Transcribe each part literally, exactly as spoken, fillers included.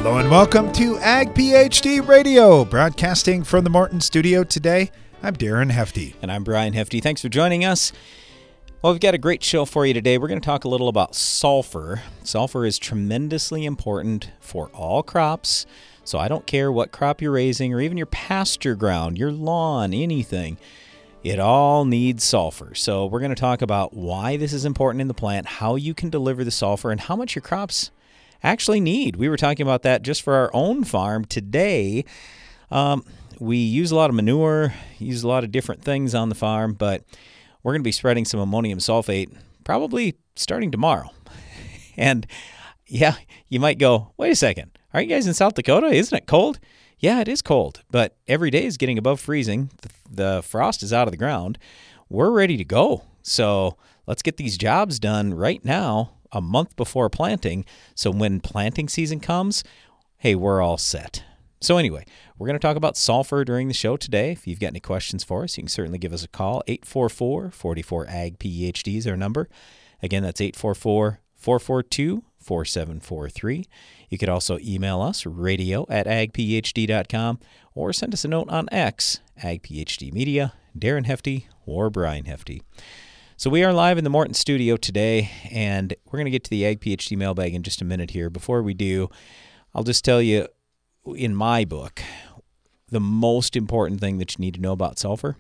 Hello and welcome to Ag PhD Radio, broadcasting from the Morton studio today. I'm Darren Hefty. And I'm Brian Hefty. Thanks for joining us. Well, we've got a great show for you today. We're going to talk a little about sulfur. Sulfur is tremendously important for all crops. So I don't care what crop you're raising or even your pasture ground, your lawn, anything. It all needs sulfur. So we're going to talk about why this is important in the plant, how you can deliver the sulfur, and how much your crops actually need. We were talking about that just for our own farm today. Um, we use a lot of manure, use a lot of different things on the farm, but we're going to be spreading some ammonium sulfate probably starting tomorrow. And yeah, you might go, wait a second, are you guys in South Dakota? Isn't it cold? Yeah, it is cold, but every day is getting above freezing. The, the frost is out of the ground. We're ready to go. So let's get these jobs done right now, a month before planting. So when planting season comes, hey, we're all set. So anyway, we're going to talk about sulfur during the show today. If you've got any questions for us, you can certainly give us a call. eight four four, four four, A G P H D is our number. Again, that's eight four four, four four two, four seven four three. You could also email us, radio at ag p h d dot com, or send us a note on X, AgPhD Media, Darren Hefty, or Brian Hefty. So we are live in the Morton studio today, and we're going to get to the Ag PhD mailbag in just a minute here. Before we do, I'll just tell you, in my book, the most important thing that you need to know about sulfur,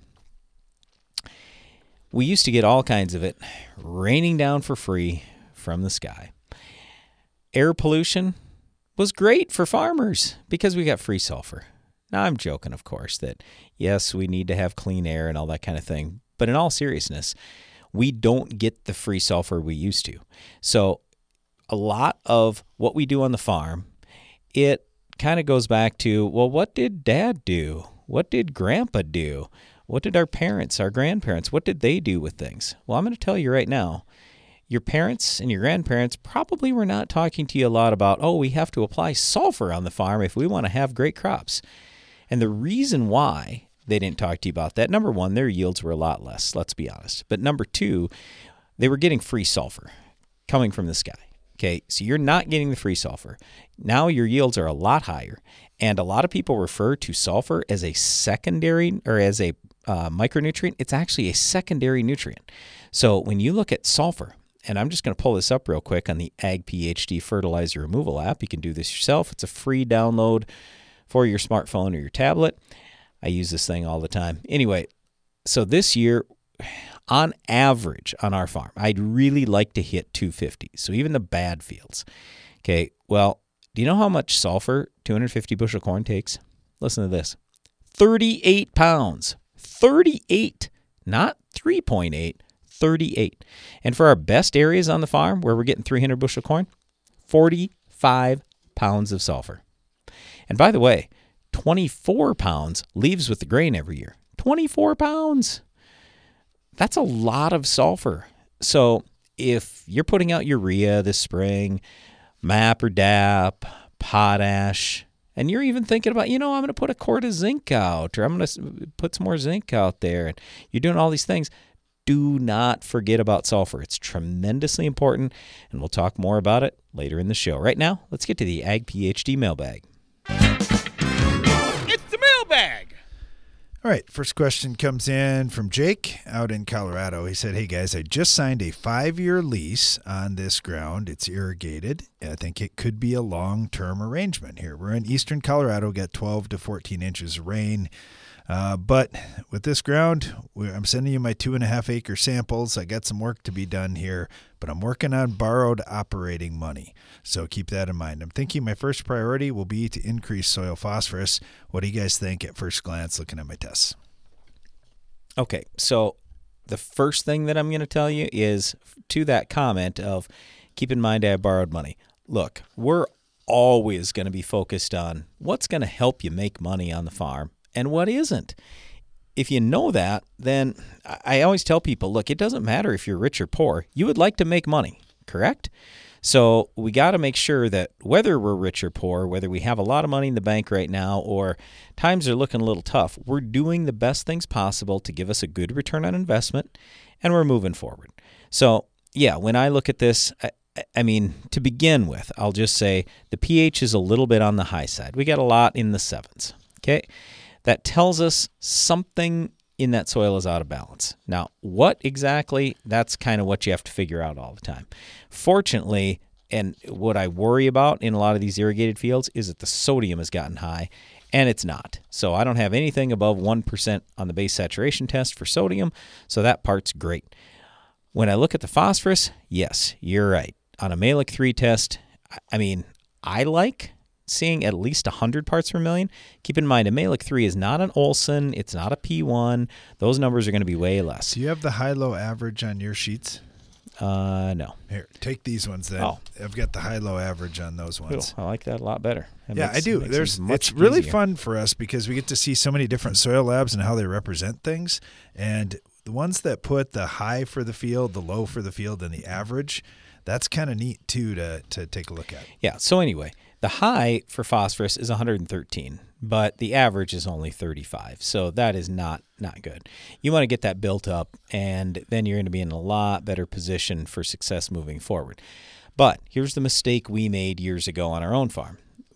we used to get all kinds of it raining down for free from the sky. Air pollution was great for farmers because we got free sulfur. Now, I'm joking, of course, that yes, we need to have clean air and all that kind of thing. But in all seriousness, we don't get the free sulfur we used to. So a lot of what we do on the farm, it kind of goes back to, well, what did Dad do? What did Grandpa do? What did our parents, our grandparents, what did they do with things? Well, I'm going to tell you right now, your parents and your grandparents probably were not talking to you a lot about, oh, we have to apply sulfur on the farm if we want to have great crops. And the reason why they didn't talk to you about that, number one, their yields were a lot less, let's be honest. But number two, they were getting free sulfur coming from the sky. Okay, so you're not getting the free sulfur. Now your yields are a lot higher. And a lot of people refer to sulfur as a secondary or as a uh, micronutrient. It's actually a secondary nutrient. So when you look at sulfur, and I'm just going to pull this up real quick on the Ag PhD Fertilizer Removal app. You can do this yourself. It's a free download for your smartphone or your tablet. I use this thing all the time. Anyway, so this year, on average on our farm, I'd really like to hit two fifty. So even the bad fields. Okay, well, do you know how much sulfur two hundred fifty bushel corn takes? Listen to this. thirty-eight pounds. thirty-eight, not three point eight. thirty-eight. And for our best areas on the farm where we're getting three hundred bushel corn, forty-five pounds of sulfur. And by the way, twenty-four pounds leaves with the grain every year. twenty-four pounds. That's a lot of sulfur. So if you're putting out urea this spring, M A P or D A P, potash, and you're even thinking about, you know, I'm going to put a quart of zinc out, or I'm going to put some more zinc out there, and you're doing all these things, do not forget about sulfur. It's tremendously important, and we'll talk more about it later in the show. Right now, let's get to the Ag PhD mailbag. It's the mailbag! All right, first question comes in from Jake out in Colorado. He said, hey guys, I just signed a five-year lease on this ground. It's irrigated. I think it could be a long-term arrangement here. We're in eastern Colorado, got twelve to fourteen inches of rain. Uh, but with this ground, I'm sending you my two and a half acre samples. I got some work to be done here, but I'm working on borrowed operating money. So keep that in mind. I'm thinking my first priority will be to increase soil phosphorus. What do you guys think at first glance looking at my tests? Okay, so the first thing that I'm going to tell you is to that comment of keep in mind I borrowed money. Look, we're always going to be focused on what's going to help you make money on the farm and what isn't. If you know that, then I always tell people, look, it doesn't matter if you're rich or poor. You would like to make money, correct? So we got to make sure that whether we're rich or poor, whether we have a lot of money in the bank right now or times are looking a little tough, we're doing the best things possible to give us a good return on investment, and we're moving forward. So, yeah, when I look at this, I mean, to begin with, I'll just say the pH is a little bit on the high side. We got a lot in the sevens, okay? That tells us something in that soil is out of balance. Now, what exactly, that's kind of what you have to figure out all the time. Fortunately, and what I worry about in a lot of these irrigated fields is that the sodium has gotten high, and it's not. So I don't have anything above one percent on the base saturation test for sodium, so that part's great. When I look at the phosphorus, yes, you're right. On a Mehlich three test, I mean, I like seeing at least one hundred parts per million. Keep in mind, a Mehlich three is not an Olsen. It's not a P one. Those numbers are going to be way less. Do you have the high-low average on your sheets? Uh, no. Here, take these ones then. Oh. I've got the high-low average on those ones. Cool. I like that a lot better. That yeah, makes, I do. makes There's it much it's really easier. fun for us because we get to see so many different soil labs and how they represent things. And the ones that put the high for the field, the low for the field, and the average, that's kind of neat too to to take a look at. Yeah. So anyway, the high for phosphorus is one hundred thirteen, but the average is only thirty-five. So that is not not good. You want to get that built up, and then you're going to be in a lot better position for success moving forward. But here's the mistake we made years ago on our own farm.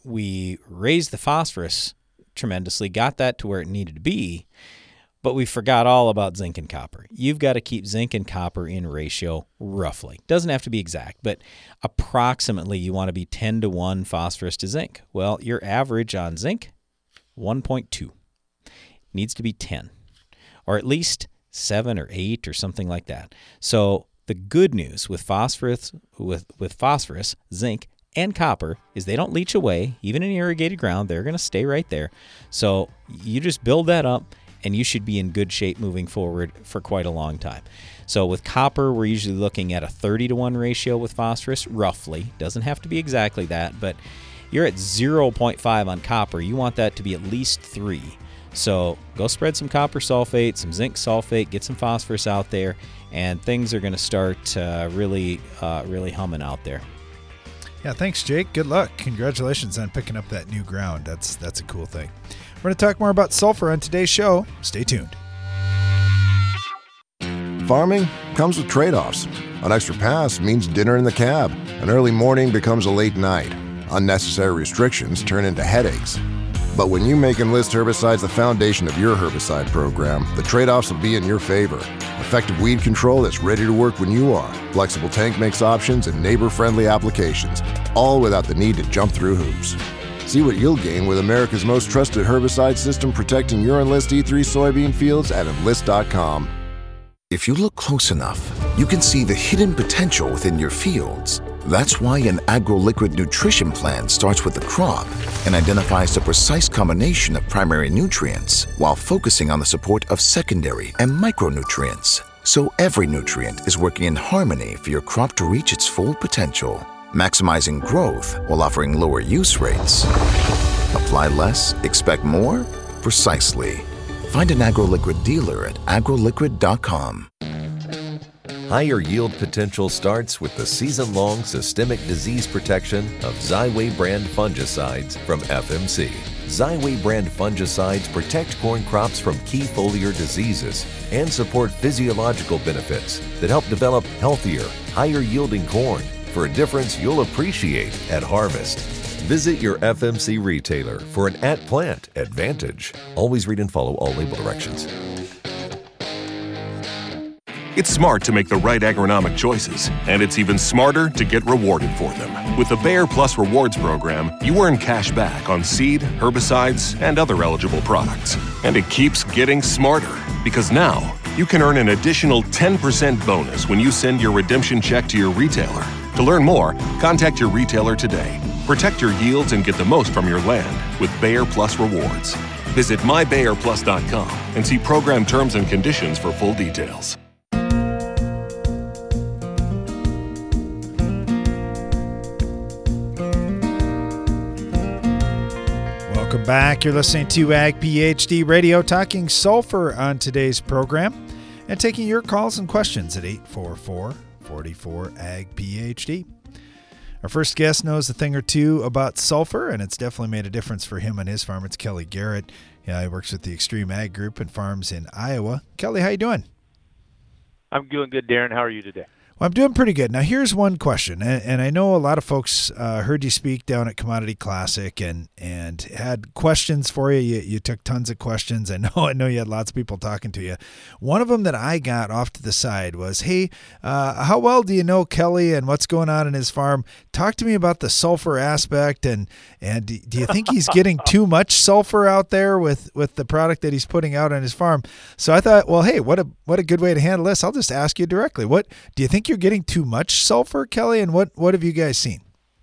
We raised the phosphorus tremendously, got that to where it needed to be, but we forgot all about zinc and copper. You've got to keep zinc and copper in ratio roughly. Doesn't have to be exact, but approximately you want to be ten to one phosphorus to zinc. Well, your average on zinc, one point two. Needs to be ten, or at least seven or eight or something like that. So the good news with phosphorus, with, with phosphorus, zinc, and copper is they don't leach away. Even in irrigated ground, they're going to stay right there. So you just build that up, and you should be in good shape moving forward for quite a long time. So with copper, we're usually looking at a thirty to one ratio with phosphorus, roughly. Doesn't have to be exactly that, but you're at zero point five on copper. You want that to be at least three. So go spread some copper sulfate, some zinc sulfate, get some phosphorus out there, and things are going to start uh, really, uh, really humming out there. Yeah, thanks, Jake. Good luck. Congratulations on picking up that new ground. That's that's a cool thing. We're going to talk more about sulfur on today's show. Stay tuned. Farming comes with trade-offs. An extra pass means dinner in the cab. An early morning becomes a late night. Unnecessary restrictions turn into headaches. But when you make Enlist herbicides the foundation of your herbicide program, the trade-offs will be in your favor. Effective weed control that's ready to work when you are. Flexible tank mix options and neighbor-friendly applications, all without the need to jump through hoops. See what you'll gain with America's most trusted herbicide system protecting your Enlist E three soybean fields at enlist dot com. If you look close enough, you can see the hidden potential within your fields. That's why an AgroLiquid nutrition plan starts with the crop and identifies the precise combination of primary nutrients while focusing on the support of secondary and micronutrients. So every nutrient is working in harmony for your crop to reach its full potential, maximizing growth while offering lower use rates. Apply less, expect more? Precisely. Find an AgroLiquid dealer at agro liquid dot com. Higher yield potential starts with the season-long systemic disease protection of Xyway brand fungicides from F M C. Xyway brand fungicides protect corn crops from key foliar diseases and support physiological benefits that help develop healthier, higher-yielding corn for a difference you'll appreciate at harvest. Visit your F M C retailer for an at-plant advantage. Always read and follow all label directions. It's smart to make the right agronomic choices, and it's even smarter to get rewarded for them. With the Bayer Plus Rewards program, you earn cash back on seed, herbicides, and other eligible products. And it keeps getting smarter, because now you can earn an additional ten percent bonus when you send your redemption check to your retailer. To learn more, contact your retailer today. Protect your yields and get the most from your land with Bayer Plus Rewards. Visit my bayer plus dot com and see program terms and conditions for full details. Welcome back. You're listening to Ag PhD Radio, talking sulfur on today's program and taking your calls and questions at eight four four, four four, A G P H D. Our first guest knows a thing or two about sulfur, and it's definitely made a difference for him on his farm. It's Kelly Garrett. Yeah, he works with the Extreme Ag Group and farms in Iowa. Kelly, how you doing? I'm doing good, Darren. How are you today? Well, I'm doing pretty good. Now, here's one question, and, and I know a lot of folks uh, heard you speak down at Commodity Classic and and had questions for you. you. You took tons of questions. I know I know you had lots of people talking to you. One of them that I got off to the side was, hey, uh, how well do you know Kelly and what's going on in his farm? Talk to me about the sulfur aspect, and and do you think he's getting too much sulfur out there with, with the product that he's putting out on his farm? So I thought, well, hey, what a what a good way to handle this. I'll just ask you directly. What do you think you're getting too much sulfur, Kelly, and what what have you guys seen?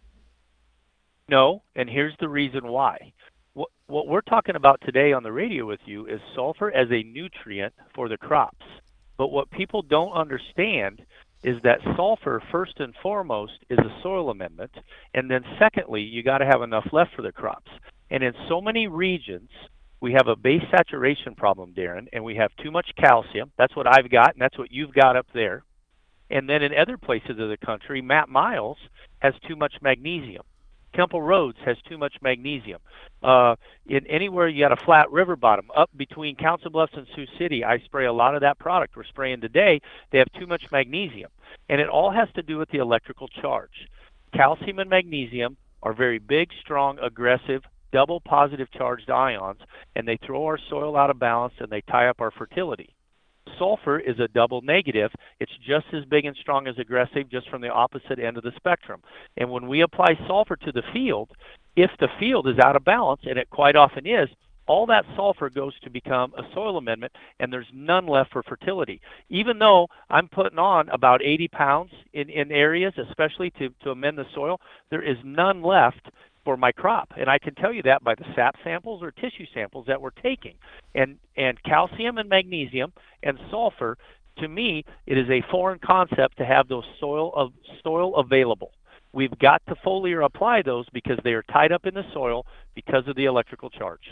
No, and here's the reason why. What, what we're talking about today on the radio with you is sulfur as a nutrient for the crops. But what people don't understand is that sulfur, first and foremost, is a soil amendment, and then secondly, you got to have enough left for the crops. And in so many regions, we have a base saturation problem, Darren, and we have too much calcium. That's what I've got, and that's what you've got up there. And then in other places of the country, Matt Miles has too much magnesium. Temple Roads has too much magnesium. Uh, in anywhere you got a flat river bottom, up between Council Bluffs and Sioux City, I spray a lot of that product we're spraying today. They have too much magnesium. And it all has to do with the electrical charge. Calcium and magnesium are very big, strong, aggressive, double positive charged ions, and they throw our soil out of balance and they tie up our fertility. Sulfur is a double negative. It's just as big and strong as aggressive, just from the opposite end of the spectrum. And when we apply sulfur to the field, if the field is out of balance, and it quite often is, all that sulfur goes to become a soil amendment, and there's none left for fertility. Even though I'm putting on about eighty pounds in, in areas, especially to, to amend the soil, there is none left for my crop. And I can tell you that by the sap samples or tissue samples that we're taking. And and calcium and magnesium and sulfur, to me, it is a foreign concept to have those soil of soil available. We've got to foliar apply those because they are tied up in the soil because of the electrical charge.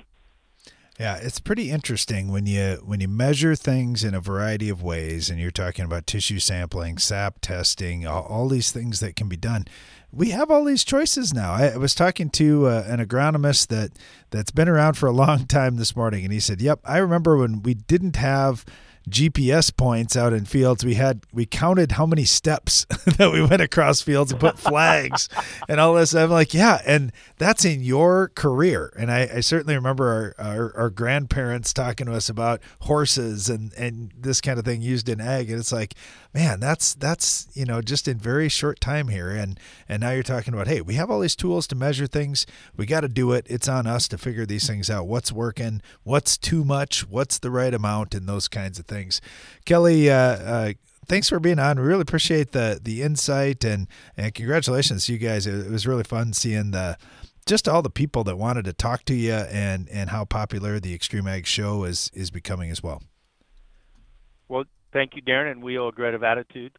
Yeah, it's pretty interesting when you when you measure things in a variety of ways, and you're talking about tissue sampling, sap testing, all, all these things that can be done. We have all these choices now. I, I was talking to uh, an agronomist that that's been around for a long time this morning, and he said, "Yep, I remember when we didn't have G P S points out in fields. We had we counted how many steps that we went across fields and put flags and all this." I'm like, yeah, and that's in your career. And I, I certainly remember our, our, our grandparents talking to us about horses and, and this kind of thing used in ag. And it's like, man, that's that's you know just in very short time here. And and now you're talking about, hey, we have all these tools to measure things. We got to do it. It's on us to figure these things out. What's working? What's too much? What's the right amount? And those kinds of things. Things. Kelly, uh, uh, thanks for being on. We really appreciate the the insight, and, and congratulations to you guys. It, it was really fun seeing the just all the people that wanted to talk to you, and, and how popular the Extreme Ag Show is is becoming as well. Well, thank you, Darren, and we owe a debt of attitude,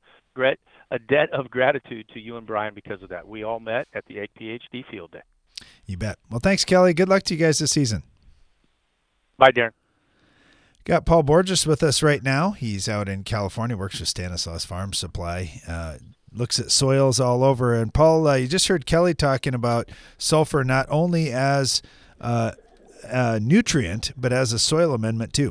a debt of gratitude to you and Brian because of that. We all met at the Ag PhD Field Day. You bet. Well, thanks, Kelly. Good luck to you guys this season. Bye, Darren. Got Paul Borges with us right now. He's out in California, works with Stanislaus Farm Supply, uh, looks at soils all over. And Paul, uh, you just heard Kelly talking about sulfur not only as uh, a nutrient, but as a soil amendment too.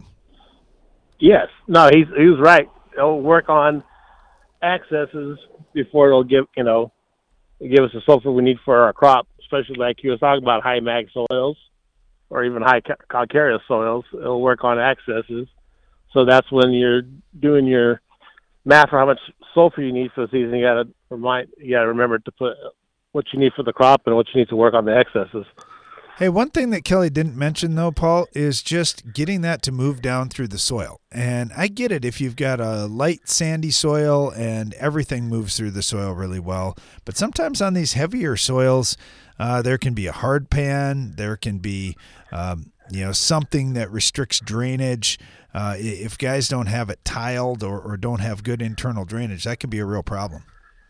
Yes. No, he's he was right. It'll work on accesses before it'll give, you know, give us the sulfur we need for our crop, especially like you were talking about high mag soils, or even high calcareous soils. It'll work on accesses. So that's when you're doing your math for how much sulfur you need for the season. You gotta remind, you gotta remember to put what you need for the crop and what you need to work on the excesses. Hey, one thing that Kelly didn't mention though, Paul, is just getting that to move down through the soil. And I get it if you've got a light sandy soil and everything moves through the soil really well. But sometimes on these heavier soils, uh, there can be a hard pan, there can be um, you know, something that restricts drainage. Uh, if guys don't have it tiled or, or don't have good internal drainage, that can be a real problem.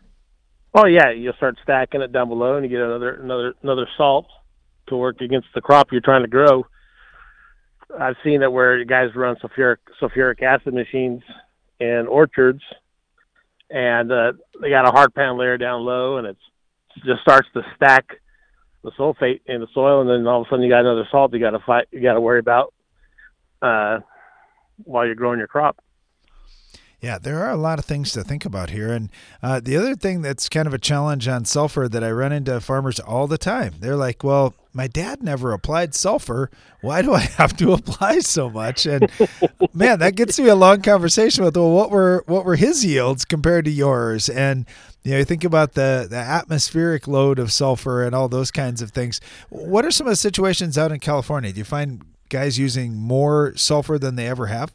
Oh yeah, you'll start stacking it down below, and you get another another another salt to work against the crop you're trying to grow. I've seen it where guys run sulfuric sulfuric acid machines in orchards, and uh, they got a hard pan layer down low, and it's, it just starts to stack the sulfate in the soil, and then all of a sudden you got another salt you got to fight, you got to worry about uh, while you're growing your crop. Yeah, there are a lot of things to think about here. And uh, the other thing that's kind of a challenge on sulfur that I run into farmers all the time, they're like, well, my dad never applied sulfur. Why do I have to apply so much? And man, that gets me a long conversation with, well, what were what were his yields compared to yours? And you know, you think about the, the atmospheric load of sulfur and all those kinds of things. What are some of the situations out in California? Do you find guys using more sulfur than they ever have?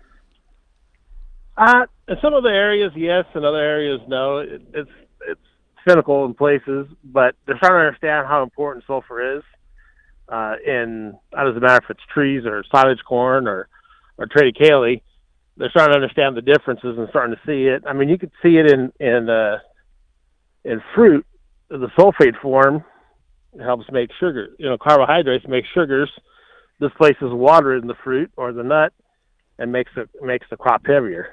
Uh, in some of the areas, yes. In other areas, no. It, it's it's cynical in places, but they're trying to understand how important sulfur is. Uh, in it doesn't matter if it's trees or silage corn or or triticale. They're starting to understand the differences and starting to see it. I mean, you could see it in in uh, in fruit. The sulfate form helps make sugar. You know, carbohydrates make sugars. Displaces water in the fruit or the nut and makes it makes the crop heavier.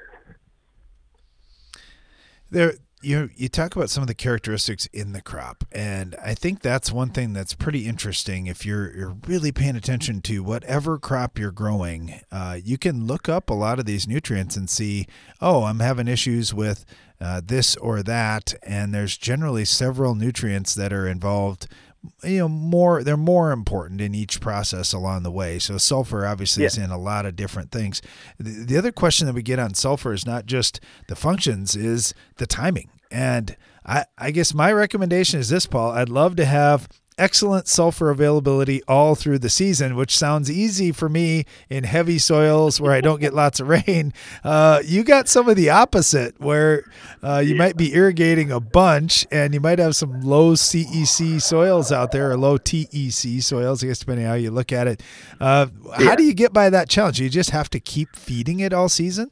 There, you you talk about some of the characteristics in the crop, and I think that's one thing that's pretty interesting. If you're you're really paying attention to whatever crop you're growing, uh, you can look up a lot of these nutrients and see, oh, I'm having issues with uh, this or that, and there's generally several nutrients that are involved. You know, more they're more important in each process along the way. So sulfur obviously yeah. is in a lot of different things. The, the other question that we get on sulfur is not just the functions, is the timing. And I, I guess my recommendation is this, Paul. I'd love to have excellent sulfur availability all through the season, which sounds easy for me in heavy soils where I don't get lots of rain. Uh, you got some of the opposite where uh, you yeah. might be irrigating a bunch and you might have some low C E C soils out there, or low T E C soils, I guess, depending on how you look at it. Uh, yeah. How do you get by that challenge? You just have to keep feeding it all season?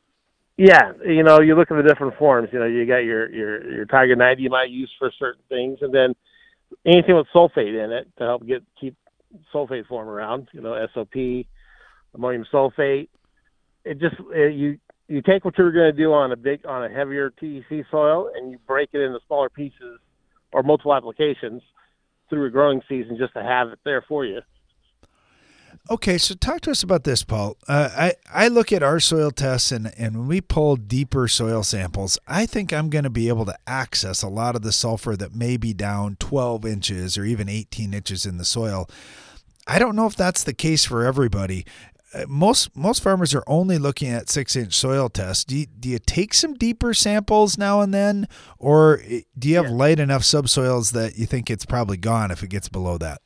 Yeah, you know, you look at the different forms. You know, you got your, your, your Tiger ninety you might use for certain things, and then anything with sulfate in it to help get keep sulfate form around, you know, S O P, ammonium sulfate. It just it, you you take what you're going to do on a big on a heavier T E C soil and you break it into smaller pieces or multiple applications through a growing season just to have it there for you. Okay, so talk to us about this, Paul. Uh, I, I look at our soil tests, and, and when we pull deeper soil samples, I think I'm going to be able to access a lot of the sulfur that may be down twelve inches or even eighteen inches in the soil. I don't know if that's the case for everybody. Uh, most most farmers are only looking at six-inch soil tests. Do you, do you take some deeper samples now and then, or do you have yeah. light enough subsoils that you think it's probably gone if it gets below that?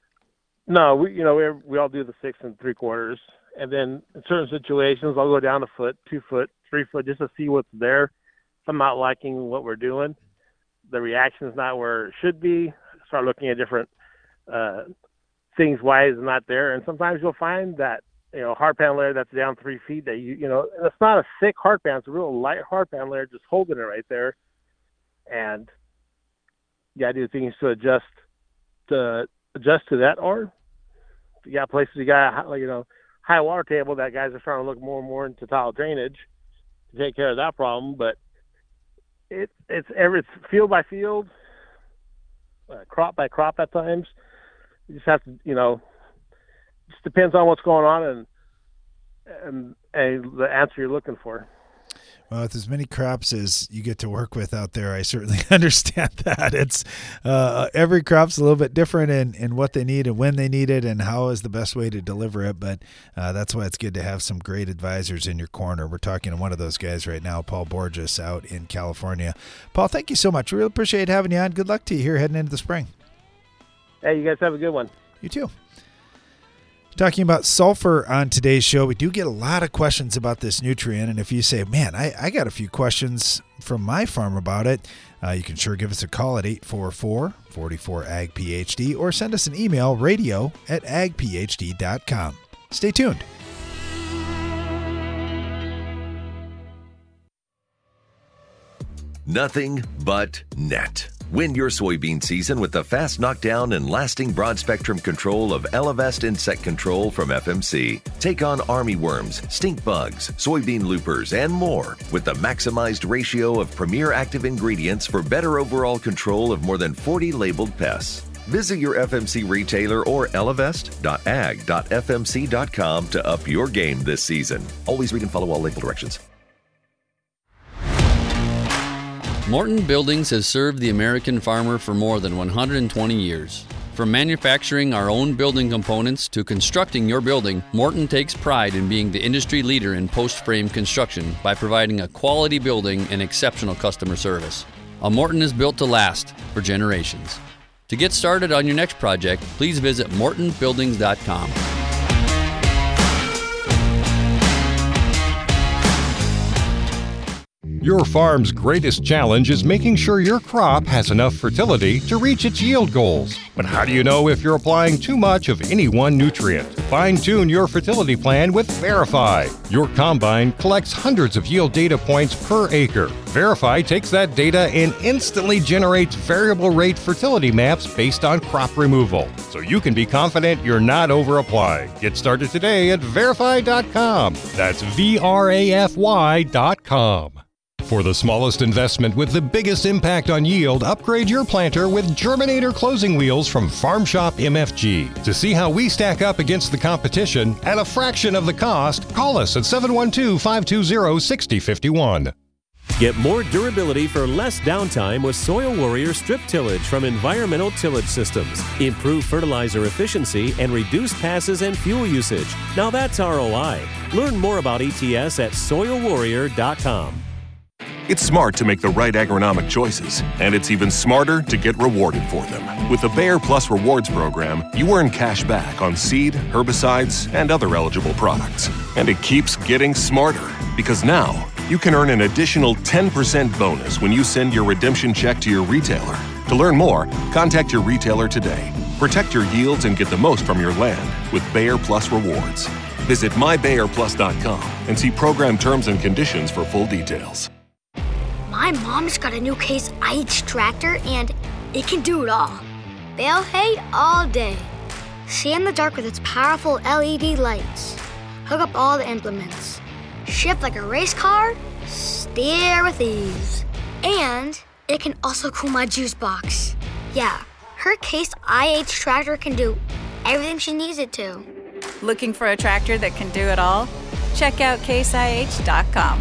No, we you know we we all do the six and three quarters, and then in certain situations I'll go down a foot, two foot, three foot, just to see what's there. If I'm not liking what we're doing, the reaction is not where it should be. Start looking at different uh, things why it's not there, and sometimes you'll find that you know hard pan layer that's down three feet that you you know and it's not a thick hard pan, it's a real light hard pan layer just holding it right there, and you gotta do things to adjust to adjust to that or. You got places you got, you know, high water table that guys are trying to look more and more into tile drainage to take care of that problem. But it, it's every it's field by field, uh, crop by crop at times. You just have to, you know, it just depends on what's going on and, and, and the answer you're looking for. Well, with as many crops as you get to work with out there, I certainly understand that. It's uh, every crop's a little bit different in, in what they need and when they need it and how is the best way to deliver it. But uh, that's why it's good to have some great advisors in your corner. We're talking to one of those guys right now, Paul Borges, out in California. Paul, thank you so much. We really appreciate having you on. Good luck to you here heading into the spring. Hey, you guys have a good one. You too. Talking about sulfur on today's show, we do get a lot of questions about this nutrient. And if you say, man, I, I got a few questions from my farm about it, uh, you can sure give us a call at eight four four, four four, A G P H D or send us an email, radio at ag p h d dot com. Stay tuned. Nothing but net. Win your soybean season with the fast knockdown and lasting broad-spectrum control of Elevest Insect Control from F M C. Take on army worms, stink bugs, soybean loopers, and more with the maximized ratio of premier active ingredients for better overall control of more than forty labeled pests. Visit your F M C retailer or elevest dot ag dot f m c dot com to up your game this season. Always read and follow all label directions. Morton Buildings has served the American farmer for more than one hundred twenty years. From manufacturing our own building components to constructing your building, Morton takes pride in being the industry leader in post-frame construction by providing a quality building and exceptional customer service. A Morton is built to last for generations. To get started on your next project, please visit morton buildings dot com. Your farm's greatest challenge is making sure your crop has enough fertility to reach its yield goals. But how do you know if you're applying too much of any one nutrient? Fine-tune your fertility plan with Verify. Your combine collects hundreds of yield data points per acre. Verify takes that data and instantly generates variable rate fertility maps based on crop removal, so you can be confident you're not over-applying. Get started today at verify dot com. That's V R A F Y dot com. For the smallest investment with the biggest impact on yield, upgrade your planter with Germinator closing wheels from Farm Shop M F G. To see how we stack up against the competition at a fraction of the cost, call us at seven one two, five two zero, six zero five one. Get more durability for less downtime with Soil Warrior Strip Tillage from Environmental Tillage Systems. Improve fertilizer efficiency and reduce passes and fuel usage. Now that's R O I. Learn more about E T S at soil warrior dot com. It's smart to make the right agronomic choices, and it's even smarter to get rewarded for them. With the Bayer Plus Rewards program, you earn cash back on seed, herbicides, and other eligible products. And it keeps getting smarter, because now you can earn an additional ten percent bonus when you send your redemption check to your retailer. To learn more, contact your retailer today. Protect your yields and get the most from your land with Bayer Plus Rewards. Visit my bayer plus dot com and see program terms and conditions for full details. My mom's got a new Case I H tractor, and it can do it all. Bale hay all day. See in the dark with its powerful L E D lights. Hook up all the implements. Shift like a race car. Steer with ease. And it can also cool my juice box. Yeah, her Case I H tractor can do everything she needs it to. Looking for a tractor that can do it all? Check out case I H dot com.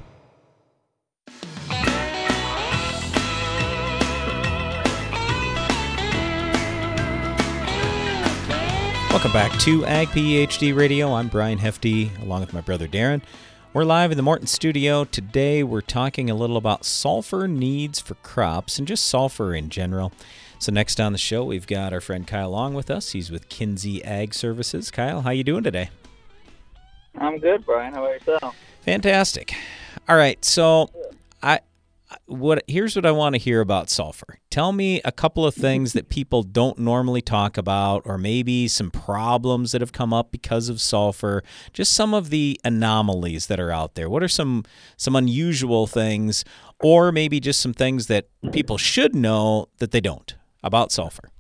Welcome back to Ag PhD Radio. I'm Brian Hefty, along with my brother Darren. We're live in the Morton studio. Today we're talking a little about sulfur needs for crops and just sulfur in general. So next on the show, we've got our friend Kyle Long with us. He's with Kinsey Ag Services. Kyle, how you doing today? I'm good, Brian. How about yourself? Fantastic. All right, so I what here's what I want to hear about sulfur. Tell me a couple of things that people don't normally talk about, or maybe some problems that have come up because of sulfur, just some of the anomalies that are out there. What are some some unusual things, or maybe just some things that people should know that they don't about sulfur?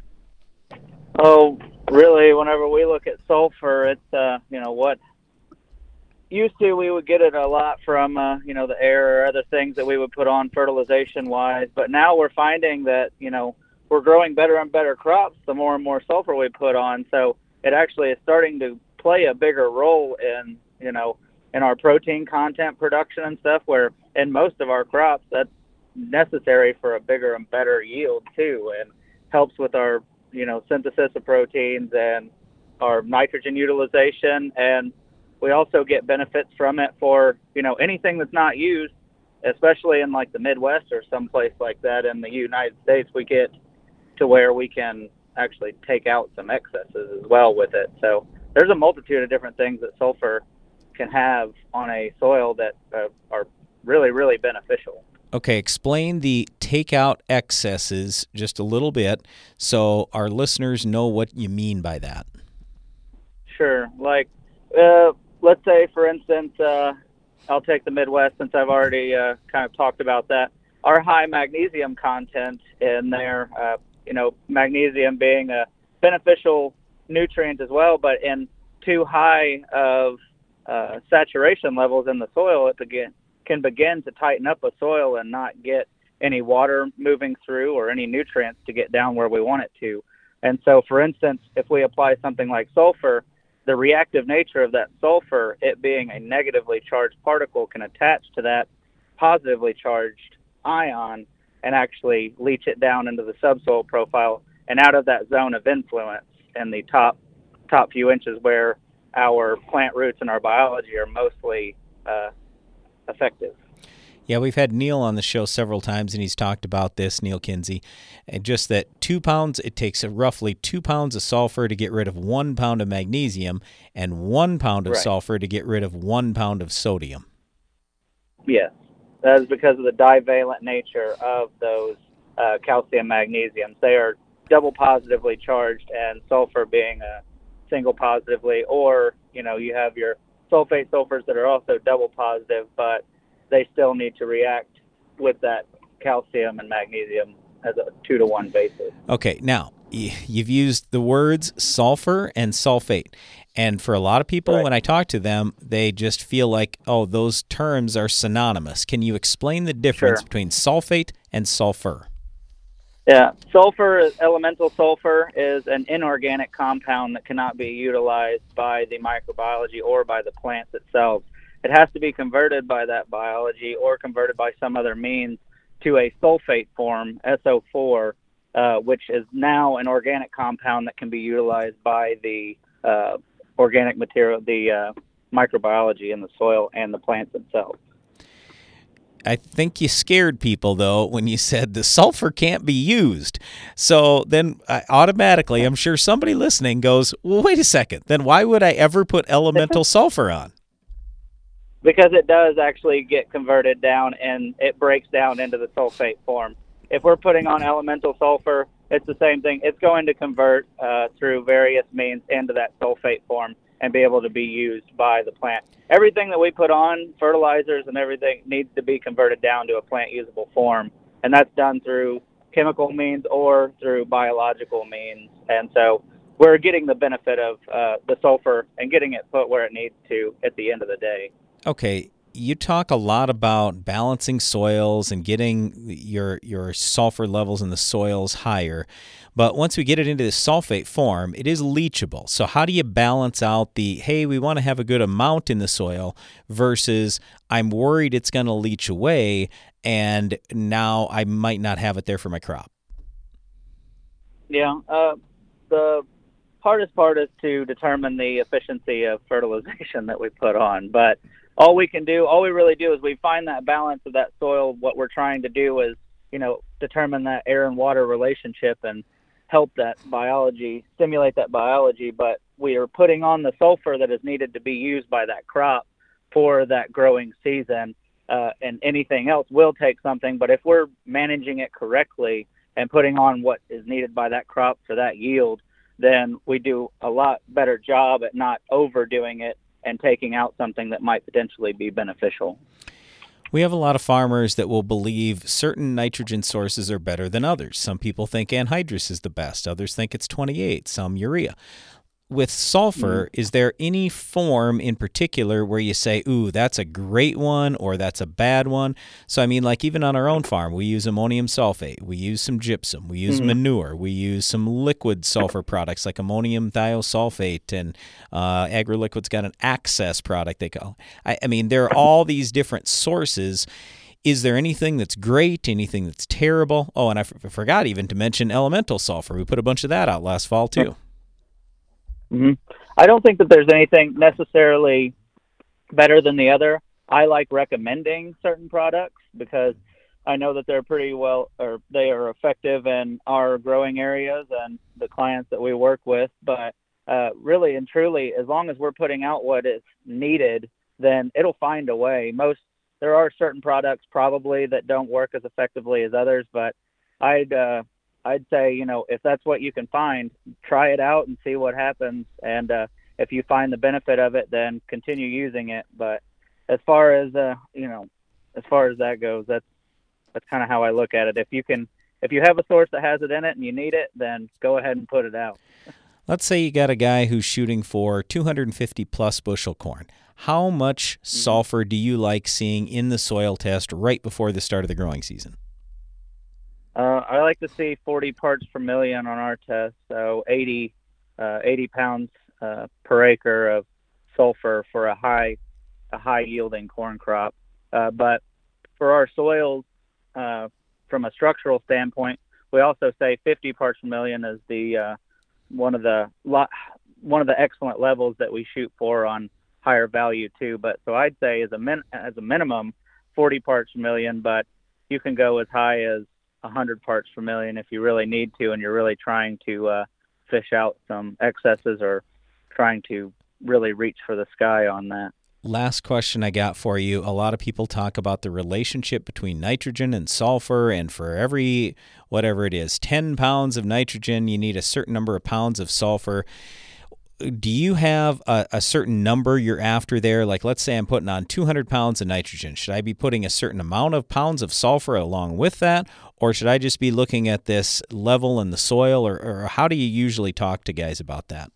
Oh, really, whenever we look at sulfur, it's, uh, you know, what used to we would get it a lot from, uh, you know, the air or other things that we would put on fertilization-wise. But now we're finding that, you know, we're growing better and better crops the more and more sulfur we put on. So it actually is starting to play a bigger role in, you know, in our protein content production and stuff, where in most of our crops that's necessary for a bigger and better yield too, and helps with our, you know, synthesis of proteins and our nitrogen utilization. And we also get benefits from it for, you know, anything that's not used, especially in like the Midwest or someplace like that in the United States. We get to where we can actually take out some excesses as well with it. So there's a multitude of different things that sulfur can have on a soil that uh, are really, really beneficial. Okay, explain the take out excesses just a little bit so our listeners know what you mean by that. Sure. Like, uh, let's say, for instance, uh, I'll take the Midwest since I've already uh, kind of talked about that. Our high magnesium content in there, uh, you know, magnesium being a beneficial nutrient as well, but in too high of uh, saturation levels in the soil, it begin, can begin to tighten up a soil and not get any water moving through or any nutrients to get down where we want it to. And so, for instance, if we apply something like sulfur, the reactive nature of that sulfur, it being a negatively charged particle, can attach to that positively charged ion and actually leach it down into the subsoil profile and out of that zone of influence in the top top few inches where our plant roots and our biology are mostly uh, effective. Yeah, we've had Neil on the show several times, and he's talked about this, Neil Kinsey, and just that two pounds, it takes roughly two pounds of sulfur to get rid of one pound of magnesium and one pound of Right. sulfur to get rid of one pound of sodium. Yes, that is because of the divalent nature of those uh, calcium magnesiums. They are double positively charged, and sulfur being a single positively, or, you know, you have your sulfate sulfurs that are also double positive, but they still need to react with that calcium and magnesium as a two to one basis. Okay, now, y- you've used the words sulfur and sulfate. And for a lot of people, Right. when I talk to them, they just feel like, oh, those terms are synonymous. Can you explain the difference Sure. between sulfate and sulfur? Yeah, sulfur, elemental sulfur, is an inorganic compound that cannot be utilized by the microbiology or by the plants itself. It has to be converted by that biology or converted by some other means to a sulfate form, S O four, uh, which is now an organic compound that can be utilized by the uh, organic material, the uh, microbiology in the soil and the plants themselves. I think you scared people, though, when you said the sulfur can't be used. So then uh, automatically, I'm sure somebody listening goes, well, wait a second. Then why would I ever put elemental sulfur on? Because it does actually get converted down and it breaks down into the sulfate form. If we're putting on elemental sulfur, it's the same thing. It's going to convert uh, through various means into that sulfate form and be able to be used by the plant. Everything that we put on, fertilizers and everything, needs to be converted down to a plant usable form. And that's done through chemical means or through biological means. And so we're getting the benefit of uh, the sulfur and getting it put where it needs to at the end of the day. Okay, you talk a lot about balancing soils and getting your your sulfur levels in the soils higher, but once we get it into the sulfate form, it is leachable. So how do you balance out the, hey, we want to have a good amount in the soil versus I'm worried it's going to leach away and now I might not have it there for my crop? Yeah, uh, the hardest part is to determine the efficiency of fertilization that we put on, but all we can do, all we really do is we find that balance of that soil. What we're trying to do is, you know, determine that air and water relationship and help that biology, stimulate that biology, but we are putting on the sulfur that is needed to be used by that crop for that growing season, uh, and anything else will take something, but if we're managing it correctly and putting on what is needed by that crop for that yield, then we do a lot better job at not overdoing it and taking out something that might potentially be beneficial. We have a lot of farmers that will believe certain nitrogen sources are better than others. Some people think anhydrous is the best. Others think it's twenty-eight, some urea. With sulfur, mm. is there any form in particular where you say, ooh, that's a great one or that's a bad one? So, I mean, like even on our own farm, we use ammonium sulfate, we use some gypsum, we use mm. manure, we use some liquid sulfur products like ammonium thiosulfate, and uh, AgroLiquid's got an Access product they call. I, I mean, there are all these different sources. Is there anything that's great, anything that's terrible? Oh, and I f- forgot even to mention elemental sulfur. We put a bunch of that out last fall, too. Mm-hmm. I don't think that there's anything necessarily better than the other. I like recommending certain products because I know that they're pretty well, or they are effective in our growing areas and the clients that we work with. But uh, really and truly, as long as we're putting out what is needed, then it'll find a way. Most there are certain products probably that don't work as effectively as others, but I'd uh, I'd say, you know, if that's what you can find, try it out and see what happens. And uh, if you find the benefit of it, then continue using it. But as far as, uh, you know, as far as that goes, that's, that's kind of how I look at it. If you can, if you have a source that has it in it and you need it, then go ahead and put it out. Let's say you got a guy who's shooting for two hundred fifty plus bushel corn. How much mm-hmm. sulfur do you like seeing in the soil test right before the start of the growing season? Uh, I like to see forty parts per million on our test, so eighty, uh, eighty pounds uh, per acre of sulfur for a high, a high yielding corn crop. Uh, but for our soils, uh, from a structural standpoint, we also say fifty parts per million is the uh, one of the one of the excellent levels that we shoot for on higher value too. But so I'd say as a min, as a minimum forty parts per million, but you can go as high as one hundred parts per million if you really need to, and you're really trying to uh, fish out some excesses or trying to really reach for the sky on that. Last question I got for you. A lot of people talk about the relationship between nitrogen and sulfur, and for every, whatever it is, ten pounds of nitrogen, you need a certain number of pounds of sulfur. Do you have a, a certain number you're after there? Like, let's say I'm putting on two hundred pounds of nitrogen. Should I be putting a certain amount of pounds of sulfur along with that? Or should I just be looking at this level in the soil? Or, or how do you usually talk to guys about that?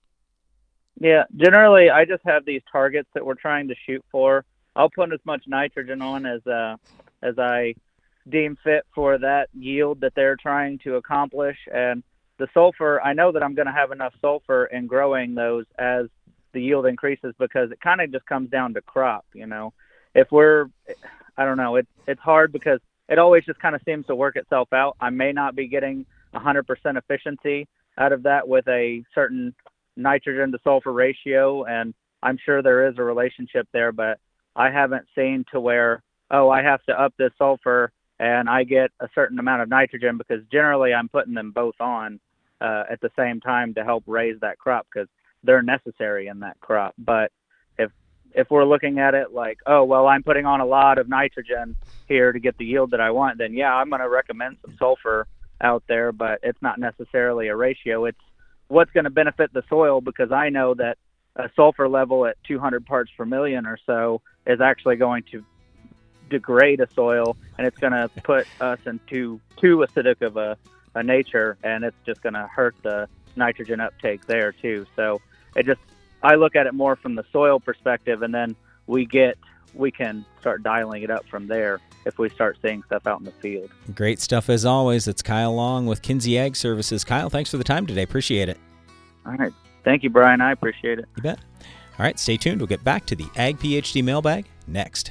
Yeah, generally I just have these targets that we're trying to shoot for. I'll put as much nitrogen on as uh, as I deem fit for that yield that they're trying to accomplish. And the sulfur, I know that I'm going to have enough sulfur in growing those as the yield increases, because it kind of just comes down to crop, you know. If we're, I don't know, it's it's hard because it always just kind of seems to work itself out. I may not be getting one hundred percent efficiency out of that with a certain nitrogen to sulfur ratio, and I'm sure there is a relationship there, but I haven't seen to where, oh, I have to up this sulfur and I get a certain amount of nitrogen, because generally I'm putting them both on uh, at the same time to help raise that crop, because they're necessary in that crop. But if if we're looking at it like, oh, well, I'm putting on a lot of nitrogen here to get the yield that I want, then yeah, I'm going to recommend some sulfur out there, but it's not necessarily a ratio. It's what's going to benefit the soil, because I know that a sulfur level at two hundred parts per million or so is actually going to degrade a soil, and it's going to put us into too acidic of a, a nature, and it's just going to hurt the nitrogen uptake there too. So it just, I look at it more from the soil perspective, and then we get, we can start dialing it up from there if we start seeing stuff out in the field. Great stuff as always. It's Kyle Long with Kinsey Ag Services. Kyle, thanks for the time today. Appreciate it. All right. Thank you, Brian. I appreciate it. You bet. All right, stay tuned. We'll get back to the Ag PhD mailbag next.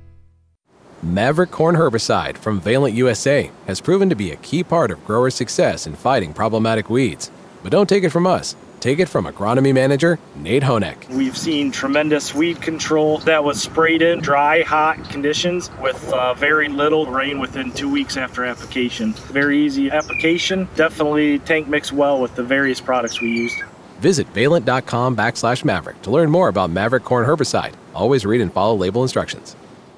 Maverick Corn Herbicide from Valent U S A has proven to be a key part of growers' success in fighting problematic weeds. But don't take it from us. Take it from agronomy manager Nate Honeck. We've seen tremendous weed control that was sprayed in dry, hot conditions with uh, very little rain within two weeks after application. Very easy application. Definitely tank mix well with the various products we used. Visit valent.com backslash Maverick to learn more about Maverick Corn Herbicide. Always read and follow label instructions.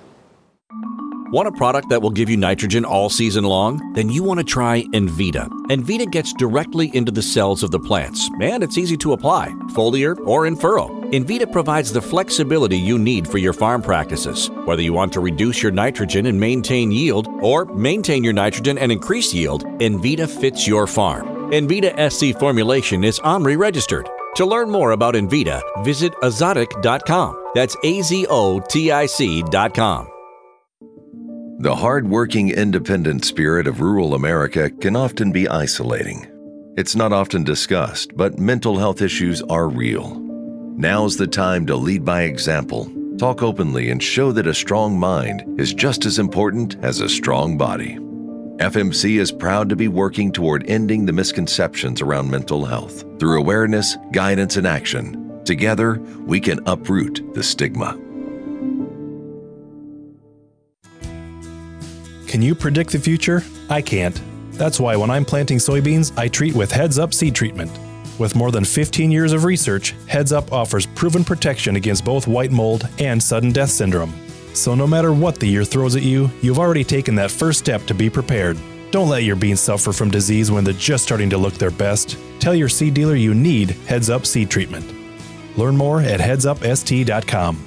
Want a product that will give you nitrogen all season long? Then you want to try Envita. Envita gets directly into the cells of the plants, and it's easy to apply, foliar or in furrow. Envita provides the flexibility you need for your farm practices. Whether you want to reduce your nitrogen and maintain yield, or maintain your nitrogen and increase yield, Envita fits your farm. Envita S C formulation is OMRI registered. To learn more about Envita, visit azotic dot com. That's A Z O T I C dot com. The hard-working, independent spirit of rural America can often be isolating. It's not often discussed, but mental health issues are real. Now's the time to lead by example, talk openly, and show that a strong mind is just as important as a strong body. F M C is proud to be working toward ending the misconceptions around mental health through awareness, guidance, and action. Together, we can uproot the stigma. Can you predict the future? I can't. That's why when I'm planting soybeans, I treat with Heads Up Seed Treatment. With more than fifteen years of research, Heads Up offers proven protection against both white mold and sudden death syndrome. So no matter what the year throws at you, you've already taken that first step to be prepared. Don't let your beans suffer from disease when they're just starting to look their best. Tell your seed dealer you need Heads Up Seed Treatment. Learn more at heads up s t dot com.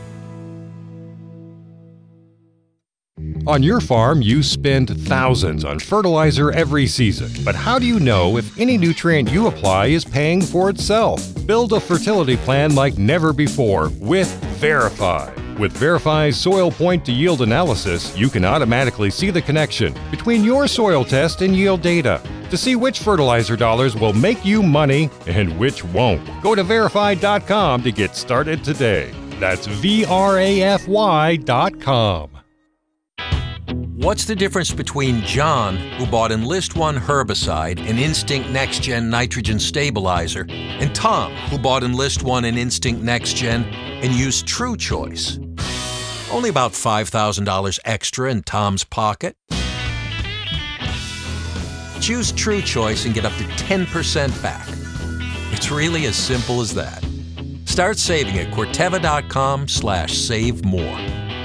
On your farm, you spend thousands on fertilizer every season. But how do you know if any nutrient you apply is paying for itself? Build a fertility plan like never before with Verify. With Verify's soil point to yield analysis, you can automatically see the connection between your soil test and yield data to see which fertilizer dollars will make you money and which won't. Go to verify dot com to get started today. That's V R A F Y dot com. What's the difference between John, who bought Enlist One herbicide and Instinct Next Gen nitrogen stabilizer, and Tom, who bought Enlist One and Instinct Next Gen and used True Choice? Only about five thousand dollars extra in Tom's pocket. Choose True Choice and get up to ten percent back. It's really as simple as that. Start saving at Corteva.com slash save more.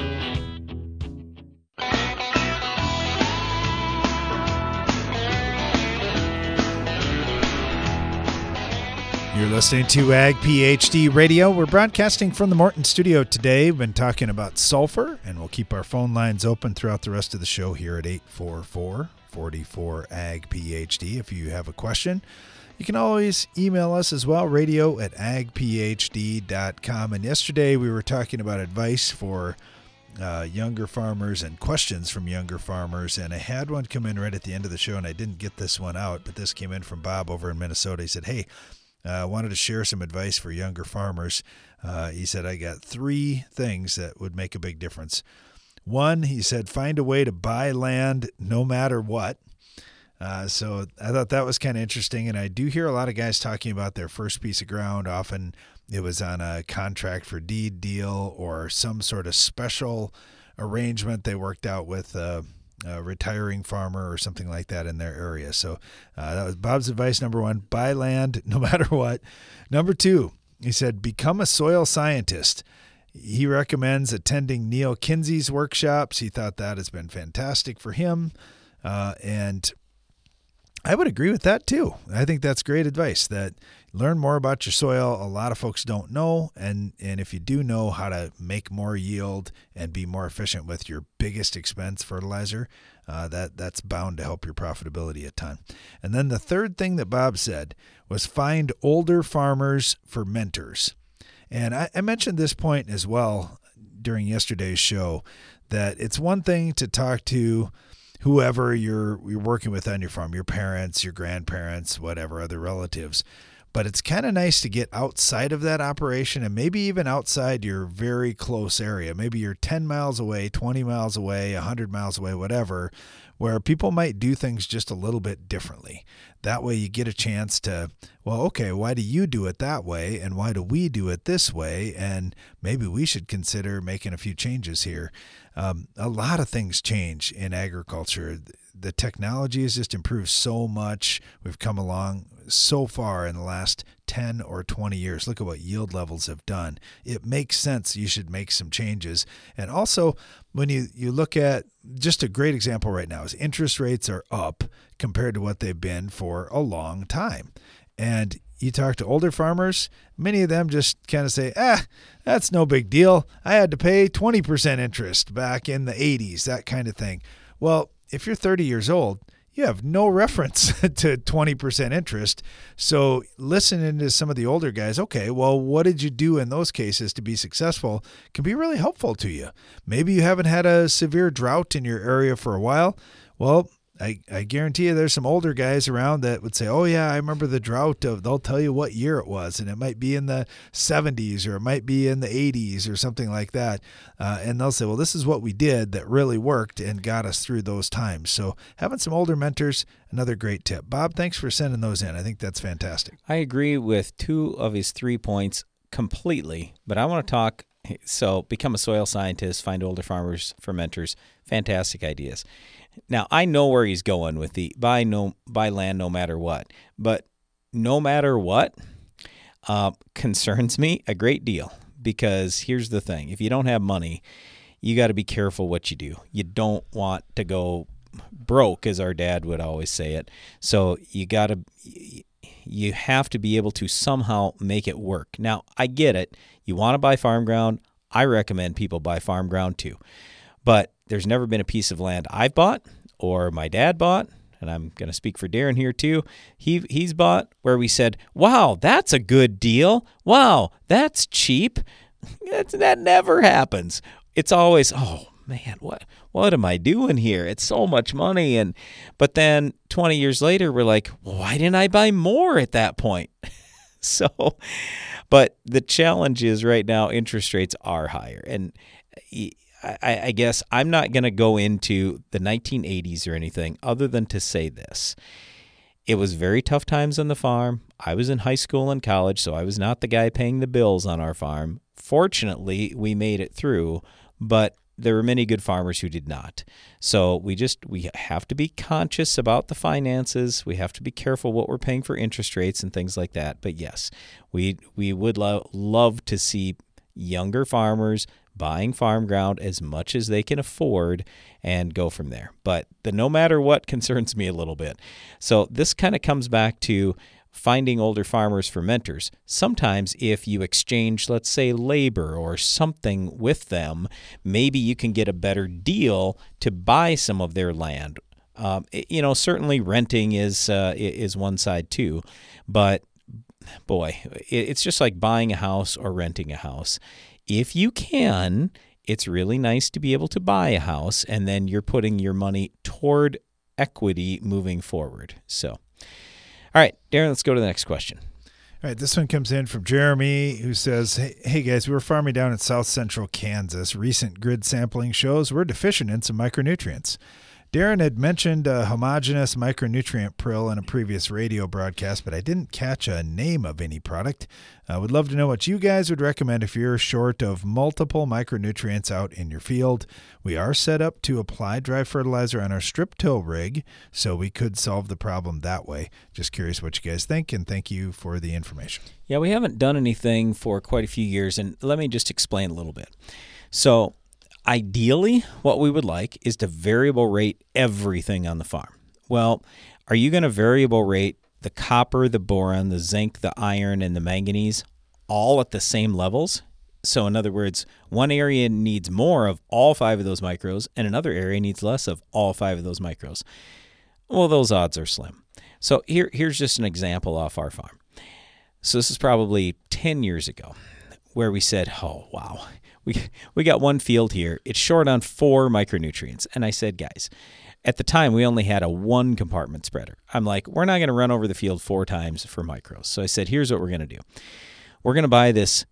You're listening to Ag PhD Radio. We're broadcasting from the Morton studio today. We've been talking about sulfur, and we'll keep our phone lines open throughout the rest of the show here at eight four four, four four, A G P H D. If you have a question, you can always email us as well, radio at ag p h d dot com. And yesterday we were talking about advice for uh, younger farmers and questions from younger farmers, and I had one come in right at the end of the show, and I didn't get this one out, but this came in from Bob over in Minnesota. He said, hey, I uh, wanted to share some advice for younger farmers. Uh, he said, I got three things that would make a big difference. One, he said, find a way to buy land no matter what. Uh, so I thought that was kind of interesting. And I do hear a lot of guys talking about their first piece of ground. Often it was on a contract for deed deal or some sort of special arrangement they worked out with uh, a retiring farmer or something like that in their area. So uh, that was Bob's advice. Number one, buy land no matter what. Number two, he said, become a soil scientist. He recommends attending Neil Kinsey's workshops. He thought that has been fantastic for him. Uh, and I would agree with that too. I think that's great advice, that learn more about your soil. A lot of folks don't know. And, and if you do know how to make more yield and be more efficient with your biggest expense fertilizer, uh, that that's bound to help your profitability a ton. And then the third thing that Bob said was find older farmers for mentors. And I, I mentioned this point as well during yesterday's show, that it's one thing to talk to whoever you're you're working with on your farm, your parents, your grandparents, whatever, other relatives. But it's kind of nice to get outside of that operation and maybe even outside your very close area. Maybe you're ten miles away, twenty miles away, one hundred miles away, whatever, where people might do things just a little bit differently. That way you get a chance to, well, okay, why do you do it that way? And why do we do it this way? And maybe we should consider making a few changes here. Um, a lot of things change in agriculture. The technology has just improved so much. We've come along so far in the last ten or twenty years. Look at what yield levels have done. It makes sense you should make some changes. And also, when you, you look at, just a great example right now is interest rates are up compared to what they've been for a long time. And you talk to older farmers, many of them just kind of say, ah, that's no big deal. I had to pay twenty percent interest back in the eighties, that kind of thing. Well, if you're thirty years old, you have no reference to twenty percent interest. So listening to some of the older guys, okay, well, what did you do in those cases to be successful can be really helpful to you. Maybe you haven't had a severe drought in your area for a while. Well, I, I guarantee you there's some older guys around that would say, oh, yeah, I remember the drought. Of, they'll tell you what year it was, and it might be in the seventies or it might be in the eighties or something like that. Uh, and they'll say, well, this is what we did that really worked and got us through those times. So having some older mentors, another great tip. Bob, thanks for sending those in. I think that's fantastic. I agree with two of his three points completely, but I want to talk. So become a soil scientist, find older farmers for mentors, fantastic ideas. Now, I know where he's going with the buy no buy land no matter what, but no matter what uh, concerns me a great deal, because here's the thing. If you don't have money, you got to be careful what you do. You don't want to go broke, as our dad would always say it. So you got to you have to be able to somehow make it work. Now, I get it. You want to buy farm ground. I recommend people buy farm ground too. But there's never been a piece of land I've bought or my dad bought, and I'm going to speak for Darren here too. He he's bought where we said, wow, that's a good deal. Wow, that's cheap. That's, that never happens. It's always, oh, man, what what am I doing here? It's so much money. And but then twenty years later, we're like, well, why didn't I buy more at that point? So, but the challenge is right now, interest rates are higher. And I, I guess I'm not going to go into the nineteen eighties or anything other than to say this. It was very tough times on the farm. I was in high school and college, so I was not the guy paying the bills on our farm. Fortunately, we made it through, but there were many good farmers who did not. So we just we have to be conscious about the finances. We have to be careful what we're paying for interest rates and things like that. But yes, we we would lo- love to see younger farmers buying farm ground as much as they can afford and go from there. But the no matter what concerns me a little bit. So this kind of comes back to finding older farmers for mentors. Sometimes if you exchange, let's say, labor or something with them, maybe you can get a better deal to buy some of their land. Um, it, you know, certainly renting is uh, is one side too, but boy, it, it's just like buying a house or renting a house. If you can, it's really nice to be able to buy a house, and then you're putting your money toward equity moving forward. So, all right, Darren, let's go to the next question. All right, this one comes in from Jeremy, who says, hey, hey guys, we were farming down in south central Kansas. Recent grid sampling shows we're deficient in some micronutrients. Darren had mentioned a homogeneous micronutrient prill in a previous radio broadcast, but I didn't catch a name of any product. I would love to know what you guys would recommend if you're short of multiple micronutrients out in your field. We are set up to apply dry fertilizer on our strip till rig, so we could solve the problem that way. Just curious what you guys think, and thank you for the information. Yeah, we haven't done anything for quite a few years, and let me just explain a little bit. So, ideally, what we would like is to variable rate everything on the farm. Well, are you going to variable rate the copper, the boron, the zinc, the iron, and the manganese all at the same levels? So in other words, one area needs more of all five of those micros, and another area needs less of all five of those micros. Well, those odds are slim. So here, here's just an example off our farm. So this is probably ten years ago where we said, oh, wow, we we got one field here. It's short on four micronutrients. And I said, guys, at the time, we only had a one compartment spreader. I'm like, we're not going to run over the field four times for micros. So I said, here's what we're going to do. We're going to buy this,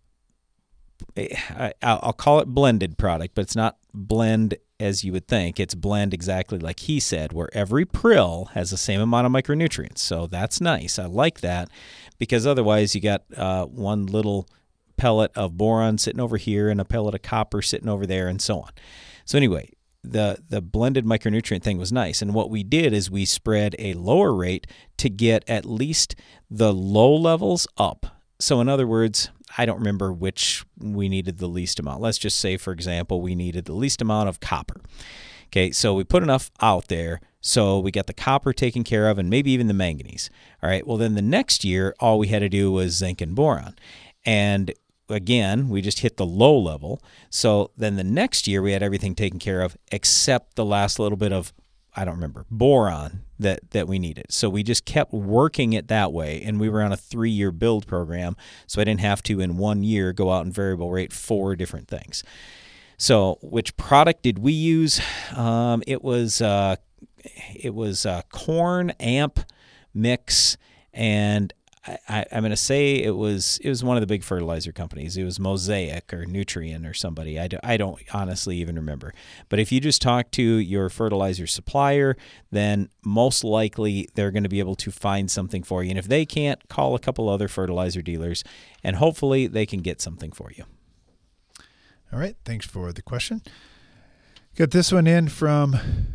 I'll call it blended product, but it's not blend as you would think. It's blend exactly like he said, where every prill has the same amount of micronutrients. So that's nice. I like that, because otherwise you got uh, one little pellet of boron sitting over here and a pellet of copper sitting over there and so on. So anyway, the the blended micronutrient thing was nice. And what we did is we spread a lower rate to get at least the low levels up. So in other words, I don't remember which we needed the least amount. Let's just say, for example, we needed the least amount of copper. Okay, so we put enough out there, so we got the copper taken care of and maybe even the manganese. All right, well then the next year, all we had to do was zinc and boron. And again, we just hit the low level. So then the next year we had everything taken care of except the last little bit of, I don't remember, boron that, that we needed. So we just kept working it that way, and we were on a three-year build program, so I didn't have to in one year go out and variable rate four different things. So which product did we use? Um, it was uh, it was uh, corn, amp, mix, and I, I'm going to say it was it was one of the big fertilizer companies. It was Mosaic or Nutrien or somebody. I, do, I don't honestly even remember. But if you just talk to your fertilizer supplier, then most likely they're going to be able to find something for you. And if they can't, call a couple other fertilizer dealers, and hopefully they can get something for you. All right. Thanks for the question. Got this one in from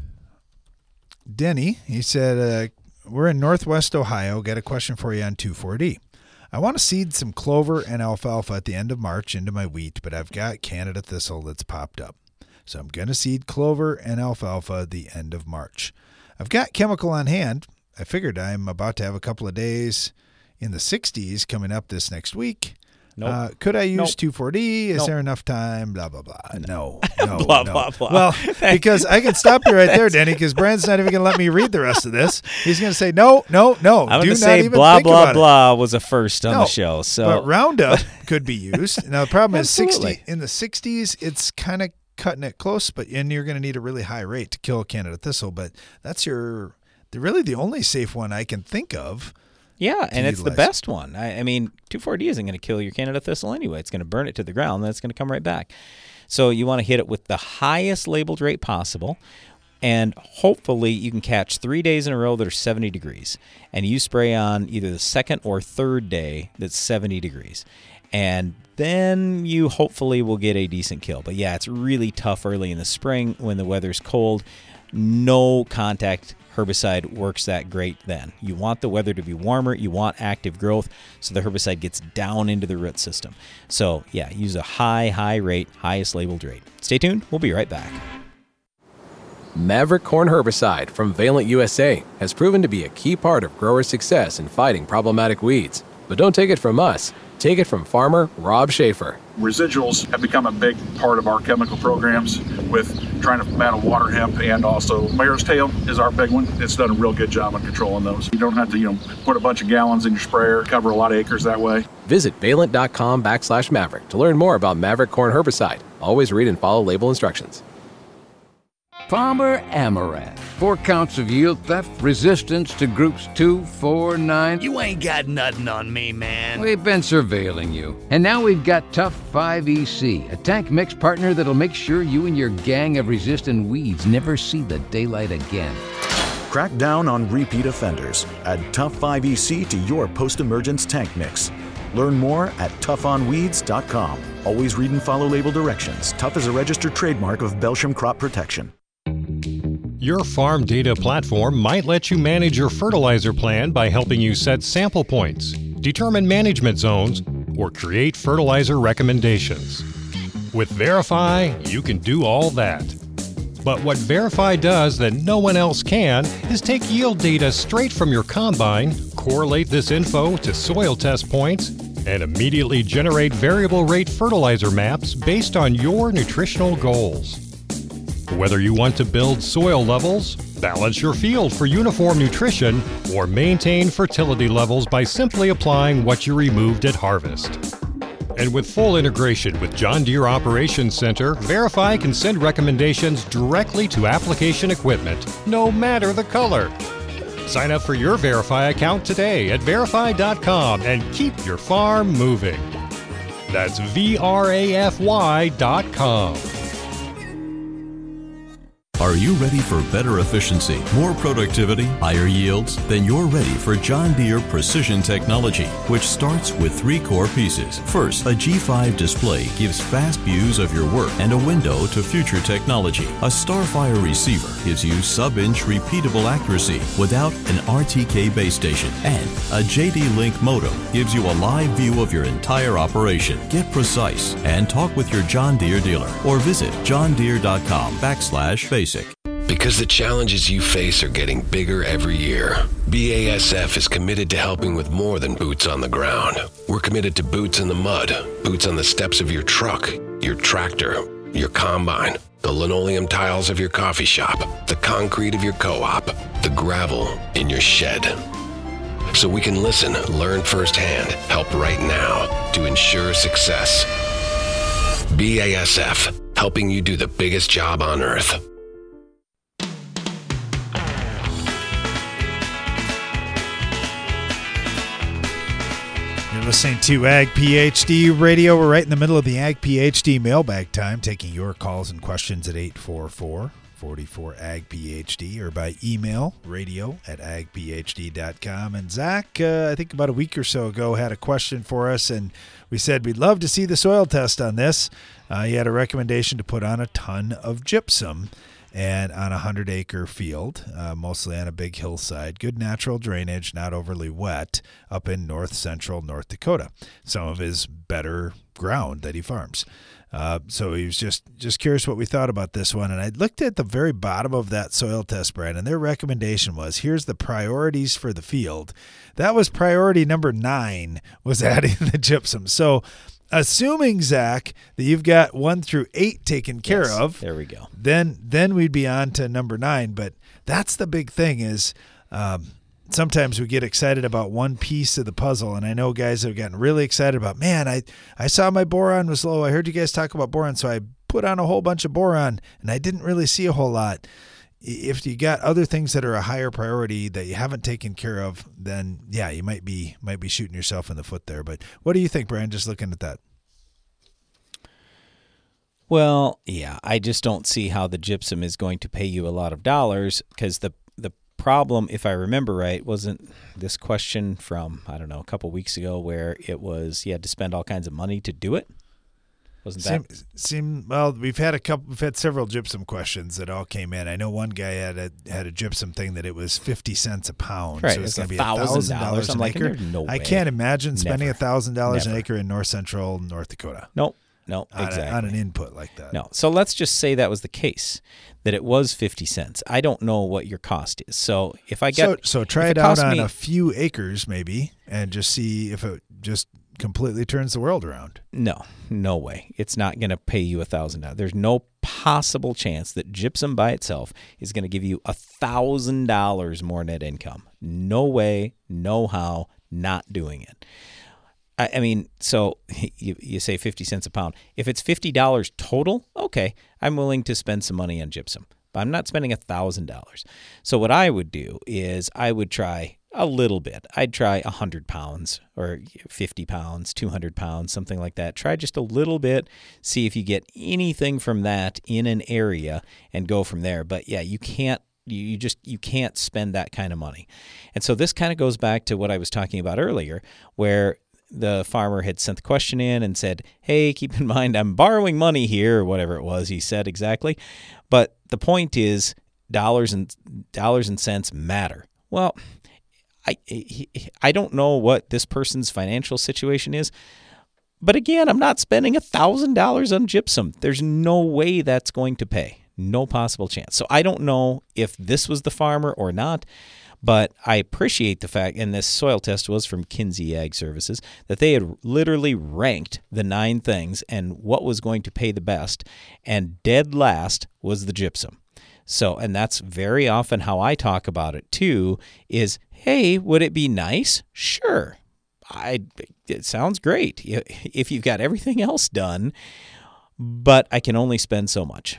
Denny. He said, uh, we're in Northwest Ohio. Got a question for you on two four D. I want to seed some clover and alfalfa at the end of March into my wheat, but I've got Canada thistle that's popped up. So I'm going to seed clover and alfalfa at the end of March. I've got chemical on hand. I figured I'm about to have a couple of days in the sixties coming up this next week. Nope. Uh, could I use nope. two four D? Is nope. there enough time? Blah, blah, blah. No, no, blah, no. blah, blah. Well, because I can stop you right there, Danny, because Brandon's not even going to let me read the rest of this. He's going to say, no, no, no. I'm do going to not say even blah, think blah, about blah it. was a first on no, the show. So, But Roundup could be used. Now, the problem is Absolutely. sixty in the sixties, it's kind of cutting it close, but and you're going to need a really high rate to kill Canada thistle, but that's your the really the only safe one I can think of. Yeah, and it's utilize. the best one. I, I mean, two four D isn't going to kill your Canada thistle anyway. It's going to burn it to the ground, then it's going to come right back. So you want to hit it with the highest labeled rate possible. And hopefully you can catch three days in a row that are seventy degrees. And you spray on either the second or third day that's seventy degrees. And then you hopefully will get a decent kill. But yeah, it's really tough early in the spring when the weather's cold. No contact herbicide works that great then. You want the weather to be warmer. You want active growth so the herbicide gets down into the root system. So yeah, use a high, high rate, highest labeled rate. Stay tuned. We'll be right back. Maverick Corn Herbicide from Valent U S A has proven to be a key part of growers' success in fighting problematic weeds. But don't take it from us. Take it from farmer Rob Schaefer. Residuals have become a big part of our chemical programs with trying to battle water hemp, and also mare's tail is our big one. It's done a real good job on controlling those. You don't have to, you know, put a bunch of gallons in your sprayer, cover a lot of acres that way. Visit valent.com backslash Maverick to learn more about Maverick Corn Herbicide. Always read and follow label instructions. Palmer Amaranth. Four counts of yield theft, resistance to groups two, four, nine. You ain't got nothing on me, man. We've been surveilling you. And now we've got Tough five E C, a tank mix partner that'll make sure you and your gang of resistant weeds never see the daylight again. Crack down on repeat offenders. Add Tough five E C to your post-emergence tank mix. Learn more at tough on weeds dot com. Always read and follow label directions. Tough is a registered trademark of Belsham Crop Protection. Your farm data platform might let you manage your fertilizer plan by helping you set sample points, determine management zones, or create fertilizer recommendations. With Verify, you can do all that. But what Verify does that no one else can is take yield data straight from your combine, correlate this info to soil test points, and immediately generate variable rate fertilizer maps based on your nutritional goals. Whether you want to build soil levels, balance your field for uniform nutrition, or maintain fertility levels by simply applying what you removed at harvest. And with full integration with John Deere Operations Center, Verify can send recommendations directly to application equipment, no matter the color. Sign up for your Verify account today at verify dot com and keep your farm moving. That's V R A F Y dot com. Are you ready for better efficiency, more productivity, higher yields? Then you're ready for John Deere Precision Technology, which starts with three core pieces. First, a G five display gives fast views of your work and a window to future technology. A Starfire receiver gives you sub-inch repeatable accuracy without an R T K base station. And a J D Link modem gives you a live view of your entire operation. Get precise and talk with your John Deere dealer or visit john deere dot com backslash basic. Because the challenges you face are getting bigger every year, B A S F is committed to helping with more than boots on the ground. We're committed to boots in the mud, boots on the steps of your truck, your tractor, your combine, the linoleum tiles of your coffee shop, the concrete of your co-op, the gravel in your shed. So we can listen, learn firsthand, help right now to ensure success. B A S F, helping you do the biggest job on earth. You're listening to Ag PhD Radio. We're right in the middle of the Ag PhD mailbag time, taking your calls and questions at eight four four, four four, A G P H D or by email, radio at ag p h d dot com. And Zach, uh, I think about a week or so ago, had a question for us, and we said we'd love to see the soil test on this. Uh, he had a recommendation to put on a ton of gypsum and on a hundred-acre field, uh, mostly on a big hillside. Good natural drainage, not overly wet, up in north-central North Dakota. Some of his better ground that he farms. Uh, so he was just, just curious what we thought about this one. And I looked at the very bottom of that soil test, Brad, and their recommendation was, here's the priorities for the field. That was priority number nine, was adding the gypsum. So assuming, Zach, that you've got one through eight taken care Yes, of, there we go. Then, then we'd be on to number nine. But that's the big thing is um, sometimes we get excited about one piece of the puzzle. And I know guys have gotten really excited about, man, I, I saw my boron was low. I heard you guys talk about boron, so I put on a whole bunch of boron, and I didn't really see a whole lot. If you got other things that are a higher priority that you haven't taken care of, then yeah, you might be might be shooting yourself in the foot there. But what do you think, Brian, just looking at that? Well, yeah, I just don't see how the gypsum is going to pay you a lot of dollars because the the problem, if I remember right, wasn't this question from, I don't know, a couple weeks ago where it was you had to spend all kinds of money to do it? Wasn't that? Seem, seem well. We've had a couple. We've had several gypsum questions that all came in. I know one guy had a had a gypsum thing that it was fifty cents a pound, right, so it's, it's going to be a thousand dollars I'm an like, acre. there's no I way. can't imagine spending a Never. thousand dollars an Never. acre in north central North Dakota. Nope. No, on exactly. A, on an input like that. No. So let's just say that was the case, that it was fifty cents. I don't know what your cost is. So if I get so, so try if it, it out costs on me, a few acres maybe, and just see if it just completely turns the world around. No, no way. It's not going to pay you a thousand dollars. There's no possible chance that gypsum by itself is going to give you a thousand dollars more net income. No way, no how, not doing it. I, I mean, so you you say fifty cents a pound. If it's fifty dollars total, okay, I'm willing to spend some money on gypsum, but I'm not spending a thousand dollars. So what I would do is I would try a little bit. I'd try one hundred pounds or fifty pounds, two hundred pounds, something like that. Try just a little bit, see if you get anything from that in an area and go from there. But yeah, you can't, you just, you can't spend that kind of money. And so this kind of goes back to what I was talking about earlier, where the farmer had sent the question in and said, hey, keep in mind, I'm borrowing money here, or whatever it was he said exactly. But the point is dollars and dollars and cents matter. Well, I I don't know what this person's financial situation is, but again, I'm not spending one thousand dollars on gypsum. There's no way that's going to pay. No possible chance. So I don't know if this was the farmer or not, but I appreciate the fact, and this soil test was from Kinsey Ag Services, that they had literally ranked the nine things and what was going to pay the best, and dead last was the gypsum. So, and that's very often how I talk about it too, is, hey, would it be nice? Sure. I, it sounds great if you've got everything else done, but I can only spend so much.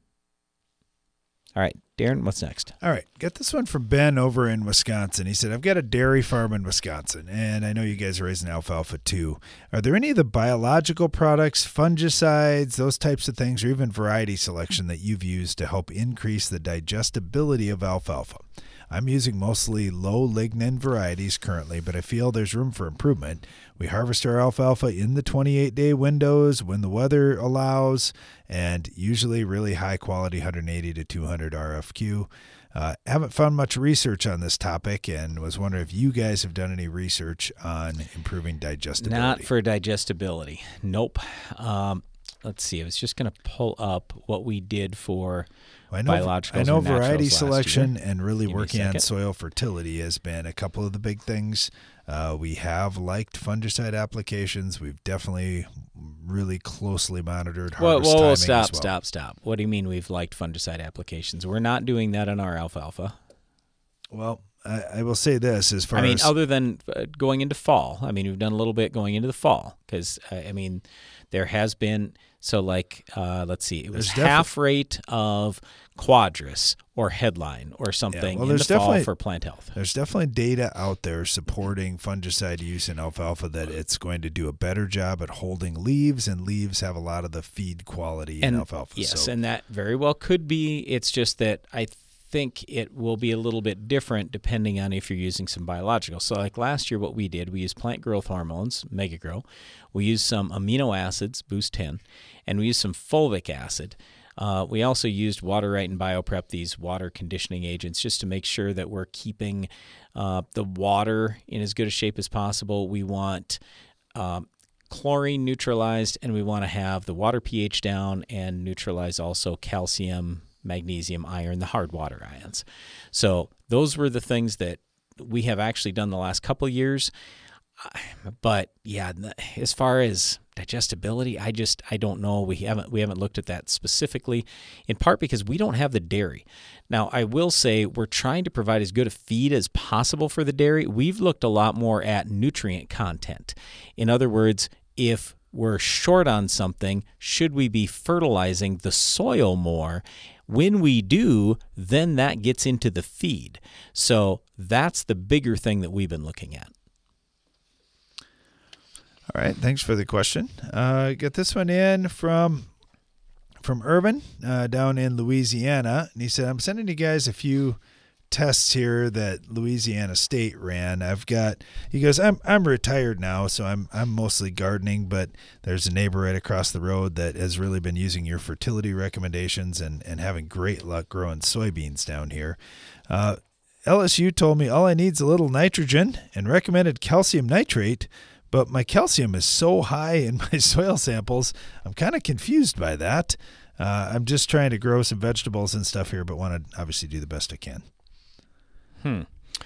All right, Darren, what's next? All right, got this one from Ben over in Wisconsin. He said, I've got a dairy farm in Wisconsin, and I know you guys are raising alfalfa too. Are there any of the biological products, fungicides, those types of things, or even variety selection that you've used to help increase the digestibility of alfalfa? I'm using mostly low lignin varieties currently, but I feel there's room for improvement. We harvest our alfalfa in the twenty-eight day windows when the weather allows, and usually really high quality one eighty to two hundred R F Q. Uh, haven't found much research on this topic and was wondering if you guys have done any research on improving digestibility. Not for digestibility. Nope. Um, let's see. I was just going to pull up what we did for I know, biologicals I know and variety naturals selection last year. and really Give me a working on second. soil fertility has been a couple of the big things. Uh, we have liked fungicide applications. We've definitely really closely monitored Whoa, harvest whoa, whoa, timing stop, as well. stop, stop. What do you mean we've liked fungicide applications? We're not doing that on our alfalfa. Well, I, I will say this as far I mean, as other than uh, going into fall. I mean, we've done a little bit going into the fall because, uh, I mean, there has been, so like, uh, let's see, it was There's defi- half rate of Quadris or Headline or something well, in the there's fall definitely- for plant health. There's definitely data out there supporting fungicide use in alfalfa that it's going to do a better job at holding leaves, and leaves have a lot of the feed quality in And alfalfa. yes, so and that very well could be. It's just that I think it will be a little bit different depending on if you're using some biological. So like last year, what we did, we used plant growth hormones, Megagrow. We used some amino acids, Boost ten, and we used some fulvic acid. Uh, we also used Water Right and BioPrep, these water conditioning agents, just to make sure that we're keeping uh, the water in as good a shape as possible. We want um, chlorine neutralized, and we want to have the water pH down and neutralize also calcium, magnesium, iron, the hard water ions. So those were the things that we have actually done the last couple of years. But yeah, as far as digestibility, I just I don't know. We haven't we haven't looked at that specifically, in part because we don't have the dairy. Now, I will say we're trying to provide as good a feed as possible for the dairy. We've looked a lot more at nutrient content. In other words, if we're short on something, should we be fertilizing the soil more? When we do, then that gets into the feed. So that's the bigger thing that we've been looking at. All right, thanks for the question. Uh, get this one in from from Irvin uh, down in Louisiana, and he said, I'm sending you guys a few tests here that Louisiana State ran. I've got, he goes, I'm I'm retired now, so I'm I'm mostly gardening, but there's a neighbor right across the road that has really been using your fertility recommendations and, and having great luck growing soybeans down here. Uh, L S U told me all I need is a little nitrogen and recommended calcium nitrate, but my calcium is so high in my soil samples, I'm kind of confused by that. Uh, I'm just trying to grow some vegetables and stuff here, but want to obviously do the best I can. Hmm.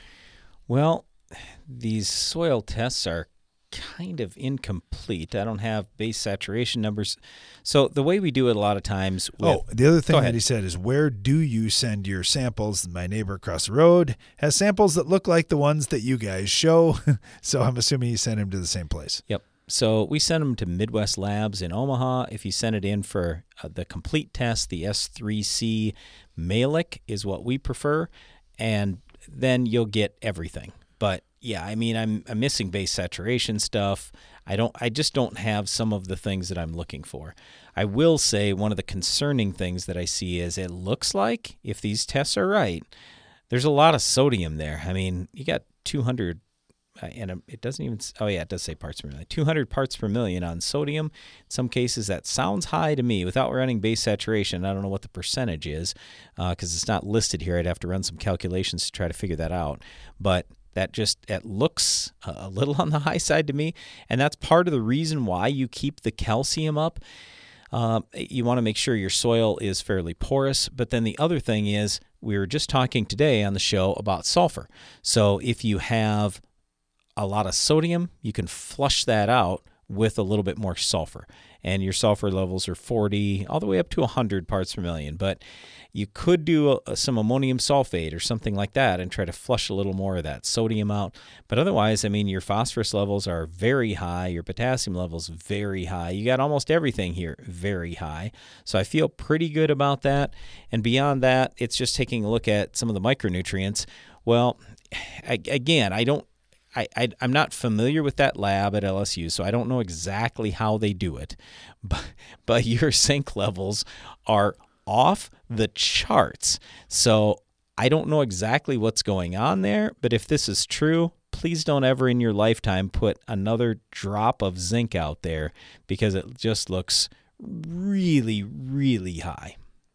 Well, these soil tests are kind of incomplete. I don't have base saturation numbers. So the way we do it a lot of times with, oh, the other thing that he said is, where do you send your samples? My neighbor across the road has samples that look like the ones that you guys show. So I'm assuming you sent him to the same place. Yep. So we send them to Midwest Labs in Omaha. If you send it in for uh, the complete test, the S three C Malic is what we prefer, and then you'll get everything. But yeah, I mean, I'm I'm missing base saturation stuff. I don't I just don't have some of the things that I'm looking for. I will say one of the concerning things that I see is it looks like, if these tests are right, there's a lot of sodium there. I mean, you got two hundred uh, and it doesn't even, oh yeah, it does say parts per million. two hundred parts per million on sodium. In some cases, that sounds high to me. Without running base saturation, I don't know what the percentage is because uh, it's not listed here. I'd have to run some calculations to try to figure that out. But that just, it looks a little on the high side to me, and that's part of the reason why you keep the calcium up. Uh, you want to make sure your soil is fairly porous, but then the other thing is, we were just talking today on the show about sulfur. So if you have a lot of sodium, you can flush that out with a little bit more sulfur. And your sulfur levels are forty all the way up to one hundred parts per million. But you could do a, some ammonium sulfate or something like that and try to flush a little more of that sodium out. But otherwise, I mean, your phosphorus levels are very high. Your potassium levels very high. You got almost everything here very high. So I feel pretty good about that. And beyond that, it's just taking a look at some of the micronutrients. Well, I, again, I don't I, I, I'm not familiar with that lab at L S U, so I don't know exactly how they do it. But, but your zinc levels are off the charts. So I don't know exactly what's going on there, but if this is true, please don't ever in your lifetime put another drop of zinc out there because it just looks really, really high.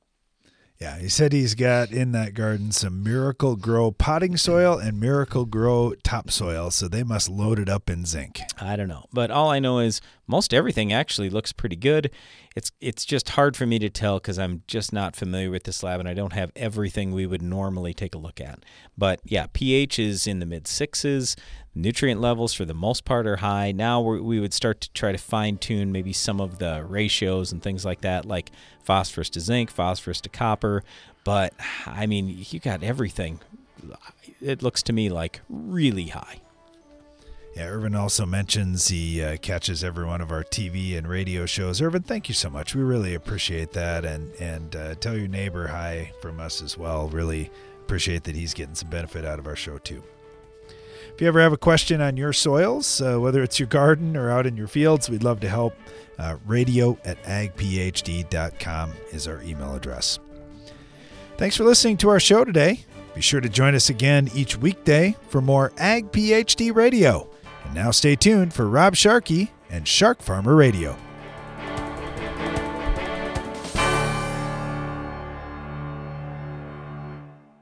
Yeah, he said he's got in that garden some Miracle Grow potting soil and Miracle Grow topsoil, so they must load it up in zinc. I don't know, but all I know is most everything actually looks pretty good. It's it's just hard for me to tell because I'm just not familiar with this lab and I don't have everything we would normally take a look at. But yeah, pH is in the mid sixes. Nutrient levels for the most part are high. Now we're, we would start to try to fine tune maybe some of the ratios and things like that, like phosphorus to zinc, phosphorus to copper. But I mean, you got everything. It looks to me like really high. Yeah, Irvin also mentions he uh, catches every one of our T V and radio shows. Irvin, thank you so much. We really appreciate that. And, and uh, tell your neighbor hi from us as well. Really appreciate that he's getting some benefit out of our show too. If you ever have a question on your soils, uh, whether it's your garden or out in your fields, we'd love to help. Uh, radio at ag p h d dot com is our email address. Thanks for listening to our show today. Be sure to join us again each weekday for more Ag PhD Radio. And now stay tuned for Rob Sharkey and Shark Farmer Radio.